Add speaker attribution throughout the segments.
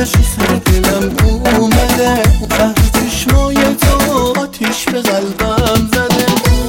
Speaker 1: بده، چی سر دلم اومده، ته چشمای تو آتیش به قلبم زده.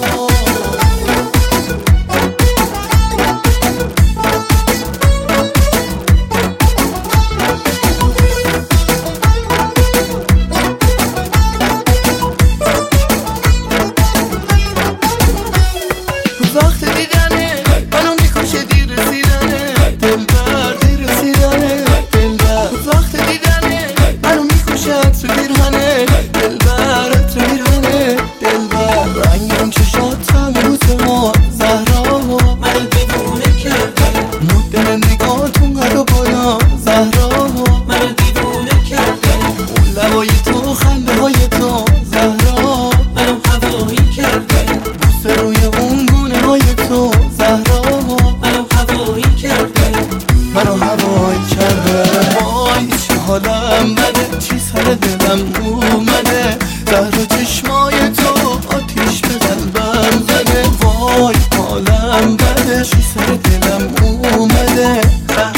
Speaker 1: وقت دیدنه منو میکشه دیر رسیدنه، دلبر دیر رسیدنه، دلبر وقت دیدنه منو میکشه تو پیرهنه، دلبر تو پیرهنه، دلبر رنگم چشاتم روز ما زهرا
Speaker 2: منو دیوونه کرده،
Speaker 1: مدل نگاهتون قد و بالا زهرا
Speaker 2: منو دیوونه کرده،
Speaker 1: اون لبای تو خنده های تو زهرا
Speaker 2: منو هوایی کرده،
Speaker 1: بوسه روی اون گونه های تو زهرا
Speaker 2: منو هوایی کرده،
Speaker 1: منو هوایی کرده. وای چه حالم بده، چی سر دلم اومده، زهر چشمای تو آتیش به قلبم زده. وای حالم بده، چی سر دلم اومده،